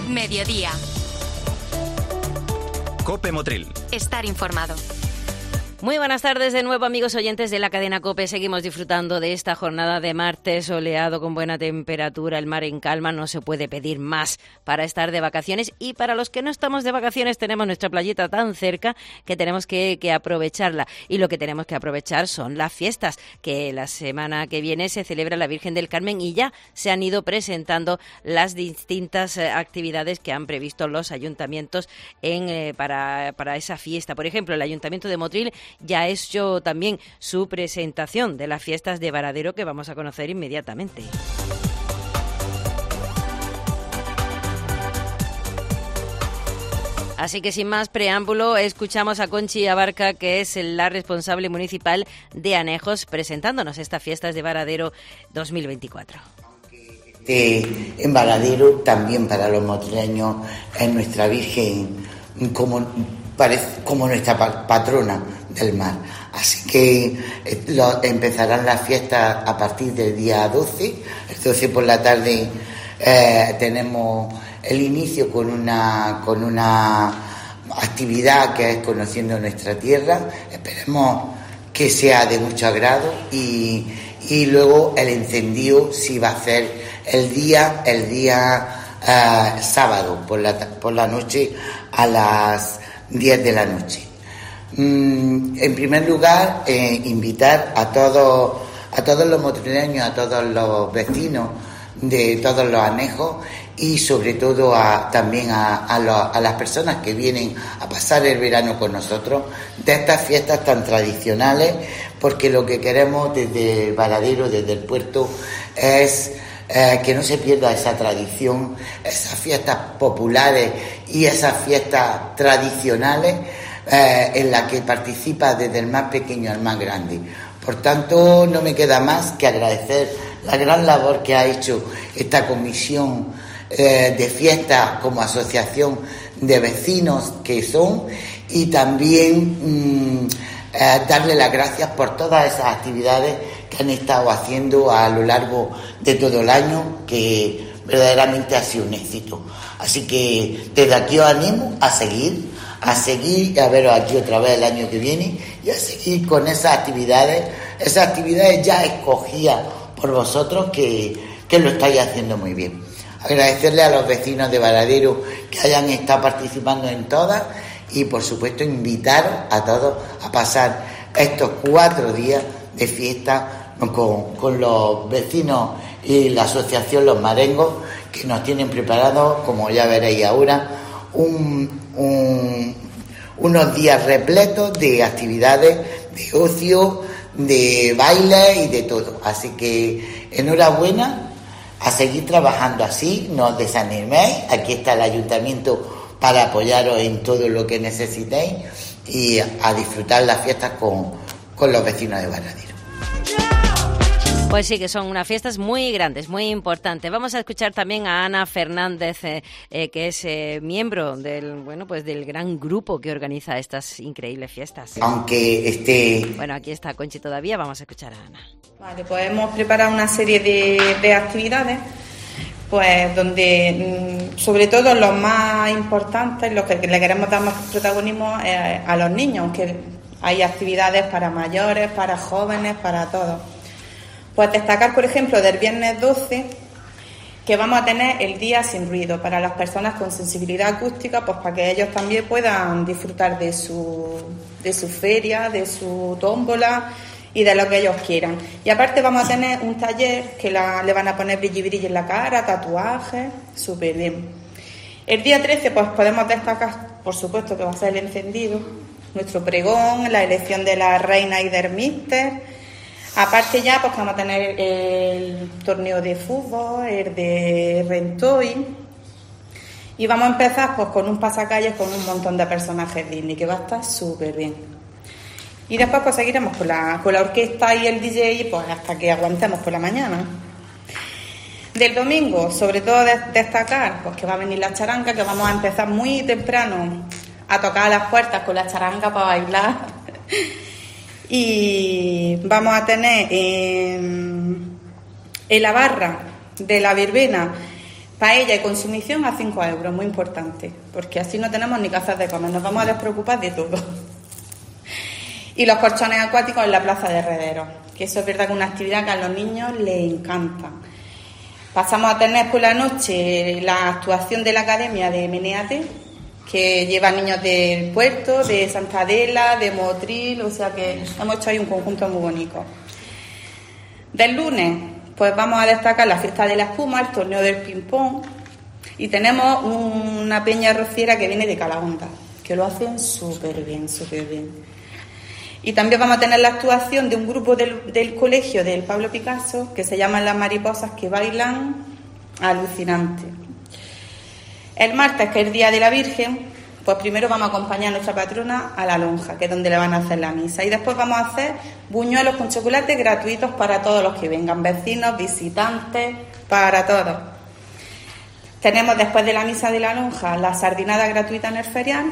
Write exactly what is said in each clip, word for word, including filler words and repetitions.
Mediodía. COPE Motril. Estar informado. Muy buenas tardes de nuevo, amigos oyentes de la cadena COPE. Seguimos disfrutando de esta jornada de martes soleado con buena temperatura, el mar en calma. No se puede pedir más para estar de vacaciones, y para los que no estamos de vacaciones tenemos nuestra playita tan cerca que tenemos que, que aprovecharla. Y lo que tenemos que aprovechar son las fiestas, que la semana que viene se celebra la Virgen del Carmen y ya se han ido presentando las distintas eh, actividades que han previsto los ayuntamientos en, eh, para, para esa fiesta. Por ejemplo, el Ayuntamiento de Motril ya ha hecho también su presentación de las fiestas de Varadero, que vamos a conocer inmediatamente. Así que sin más preámbulo, escuchamos a Conchi Abarca, que es la responsable municipal de Anejos, presentándonos estas fiestas de Varadero dos mil veinticuatro. Eh, en Varadero, también para los motrileños, es nuestra Virgen como, parece, como nuestra patrona del mar. Así que eh, lo, empezarán las fiestas a partir del día doce. El doce por la tarde eh, tenemos el inicio con una con una actividad que es Conociendo Nuestra Tierra. Esperemos que sea de mucho agrado, y, y luego el encendido sí va a ser el día el día eh, sábado por la por la noche a las diez de la noche. En primer lugar, eh, invitar a todos a todos los motrileños, a todos los vecinos de todos los anejos, y sobre todo a, también a, a, los, a las personas que vienen a pasar el verano con nosotros, de estas fiestas tan tradicionales, porque lo que queremos desde el Varadero, desde el puerto, es eh, que no se pierda esa tradición, esas fiestas populares y esas fiestas tradicionales Eh, en la que participa desde el más pequeño al más grande. Por tanto, no me queda más que agradecer la gran labor que ha hecho esta comisión eh, de fiestas como asociación de vecinos que son, y también mmm, eh, darle las gracias por todas esas actividades que han estado haciendo a lo largo de todo el año, que verdaderamente ha sido un éxito. Así que desde aquí os animo a seguir a seguir, a veros aquí otra vez el año que viene, y a seguir con esas actividades, esas actividades ya escogidas por vosotros, que, que lo estáis haciendo muy bien. Agradecerle a los vecinos de Varadero que hayan estado participando en todas, y por supuesto invitaros a todos a pasar estos cuatro días de fiesta con, con los vecinos y la asociación Los Marengos, que nos tienen preparados, como ya veréis ahora, un Un, unos días repletos de actividades, de ocio, de baile y de todo. Así que enhorabuena, a seguir trabajando así, no os desaniméis. Aquí está el ayuntamiento para apoyaros en todo lo que necesitéis, y a disfrutar las fiestas con, con los vecinos de Varadero. Pues sí, que son unas fiestas muy grandes, muy importantes. Vamos a escuchar también a Ana Fernández, eh, eh, que es eh, miembro del bueno pues del gran grupo que organiza estas increíbles fiestas. Aunque esté... Bueno, aquí está Conchi todavía, vamos a escuchar a Ana. Vale, pues hemos preparado una serie de, de actividades, pues donde sobre todo los más importantes, los que le queremos dar más protagonismo eh, a los niños, aunque hay actividades para mayores, para jóvenes, para todos. Pues destacar, por ejemplo, del viernes doce, que vamos a tener el día sin ruido para las personas con sensibilidad acústica, pues para que ellos también puedan disfrutar de su, de su feria, de su tómbola y de lo que ellos quieran. Y aparte vamos a tener un taller que la, le van a poner brilli brilli en la cara, tatuajes, súper bien. El día trece, pues podemos destacar, por supuesto, que va a ser el encendido, nuestro pregón, la elección de la reina y del míster. Aparte ya, pues vamos a tener el torneo de fútbol, el de Rentoy, y vamos a empezar pues con un pasacalles con un montón de personajes Disney, que va a estar súper bien. Y después pues seguiremos con la, con la orquesta y el D J, pues hasta que aguantemos por la mañana. Del domingo, sobre todo de, destacar pues que va a venir la charanga, que vamos a empezar muy temprano a tocar a las puertas con la charanga para bailar. Y vamos a tener en, en la barra de la verbena Paella y consumición a cinco euros, muy importante, porque así no tenemos ni que hacer de comer, nos vamos a despreocupar de todo. Y los colchones acuáticos en la plaza de Herederos, que eso es verdad que es una actividad que a los niños les encanta. Pasamos a tener por la noche la actuación de la Academia de Menéate, que lleva niños del Puerto, de Santa Adela, de Motril, o sea que hemos hecho ahí un conjunto muy bonito. Del lunes, pues vamos a destacar la fiesta de la espuma, el torneo del ping-pong, y tenemos una peña rociera que viene de Calahonda, que lo hacen súper bien, súper bien. Y también vamos a tener la actuación de un grupo del, del colegio del Pablo Picasso, que se llaman Las Mariposas que Bailan Alucinante. El martes, que es el Día de la Virgen, pues primero vamos a acompañar a nuestra patrona a la lonja, que es donde le van a hacer la misa. Y después vamos a hacer buñuelos con chocolate gratuitos para todos los que vengan, vecinos, visitantes, para todos. Tenemos después de la misa de la lonja la sardinada gratuita en el ferial.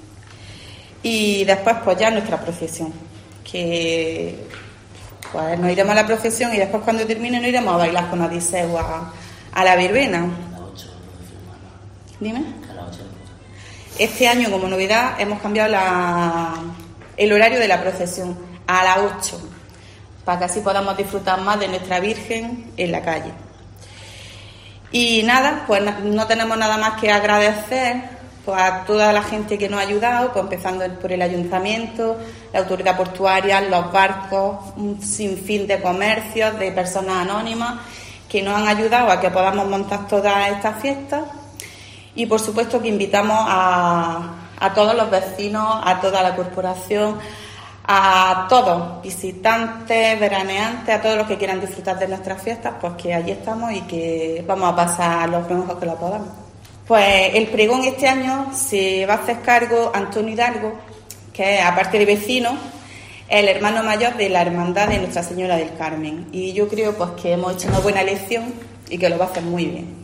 Y después pues ya nuestra procesión, que pues nos iremos a la procesión y después cuando termine nos iremos a bailar con Odiseo a, a la verbena. Dime. Este año como novedad hemos cambiado la, el horario de la procesión a las ocho, para que así podamos disfrutar más de nuestra Virgen en la calle. Y nada, pues no tenemos nada más que agradecer pues a toda la gente que nos ha ayudado, pues empezando por el ayuntamiento, la autoridad portuaria, los barcos, un sinfín de comercios, de personas anónimas que nos han ayudado a que podamos montar todas estas fiestas. Y por supuesto que invitamos a, a todos los vecinos, a toda la corporación, a todos, visitantes, veraneantes, a todos los que quieran disfrutar de nuestras fiestas, pues que allí estamos y que vamos a pasar lo mejor que lo podamos. Pues el pregón este año se va a hacer cargo Antonio Hidalgo, que es, aparte de vecino, el hermano mayor de la Hermandad de Nuestra Señora del Carmen. Y yo creo pues que hemos hecho una buena elección y que lo va a hacer muy bien.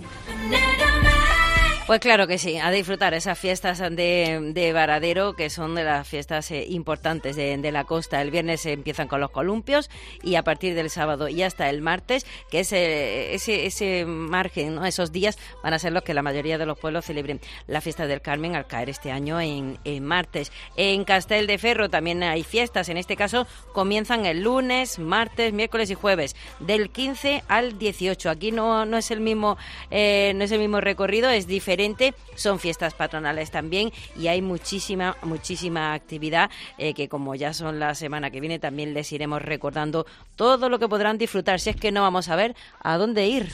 Pues claro que sí, a disfrutar esas fiestas de, de Varadero, que son de las fiestas eh, importantes de, de la costa. El viernes se empiezan con los columpios y a partir del sábado y hasta el martes, que es eh, ese, ese margen, ¿no? Esos días van a ser los que la mayoría de los pueblos celebren la fiesta del Carmen al caer este año en, en martes. En Castelldefels también hay fiestas, en este caso comienzan el lunes, martes, miércoles y jueves, del quince al dieciocho. Aquí no, no es el mismo, eh, no es el mismo recorrido, es diferente. Son fiestas patronales también y hay muchísima, muchísima actividad eh, que como ya son la semana que viene también les iremos recordando todo lo que podrán disfrutar, si es que no vamos a ver a dónde ir.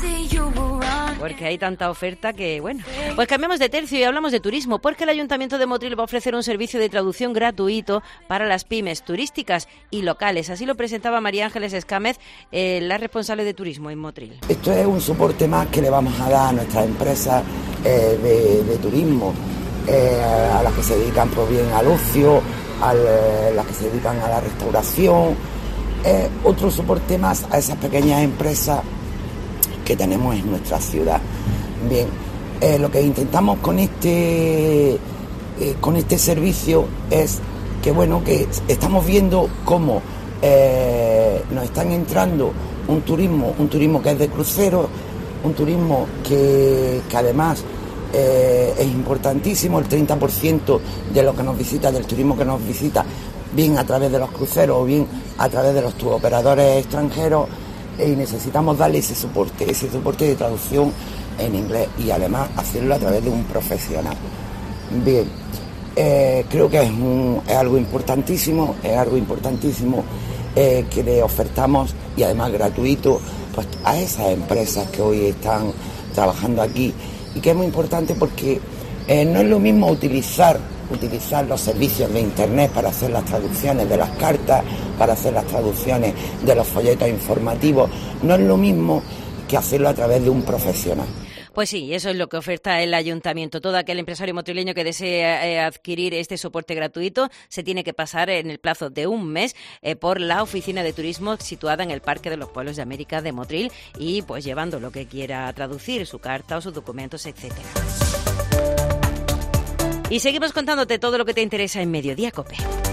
Porque hay tanta oferta que, bueno. Pues cambiamos de tercio y hablamos de turismo, porque el Ayuntamiento de Motril va a ofrecer un servicio de traducción gratuito para las pymes turísticas y locales. Así lo presentaba María Ángeles Escámez, eh, la responsable de turismo en Motril. Esto es un soporte más que le vamos a dar a nuestras empresas eh, de, de turismo, eh, a las que se dedican pues bien al ocio, a las que se dedican a la restauración. Eh, otro soporte más a esas pequeñas empresas que tenemos en nuestra ciudad. Bien, eh, lo que intentamos con este eh, con este servicio es que bueno que estamos viendo cómo eh, nos están entrando un turismo, un turismo que es de cruceros, un turismo que, que además eh, es importantísimo, el treinta por ciento de lo que nos visita, del turismo que nos visita, bien a través de los cruceros o bien a través de los turoperadores extranjeros. Y necesitamos darle ese soporte, ese soporte de traducción en inglés y además hacerlo a través de un profesional. Bien, eh, creo que es, un, es algo importantísimo, es algo importantísimo eh, que le ofertamos y además gratuito pues, a esas empresas que hoy están trabajando aquí y que es muy importante porque eh, no es lo mismo utilizar utilizar los servicios de internet para hacer las traducciones de las cartas, para hacer las traducciones de los folletos informativos, no es lo mismo que hacerlo a través de un profesional. Pues sí, eso es lo que oferta el Ayuntamiento. Todo aquel empresario motrileño que desee eh, adquirir este soporte gratuito se tiene que pasar en el plazo de un mes eh, por la oficina de turismo situada en el Parque de los Pueblos de América de Motril y pues llevando lo que quiera traducir, su carta o sus documentos, etcétera. Y seguimos contándote todo lo que te interesa en Mediodía COPE.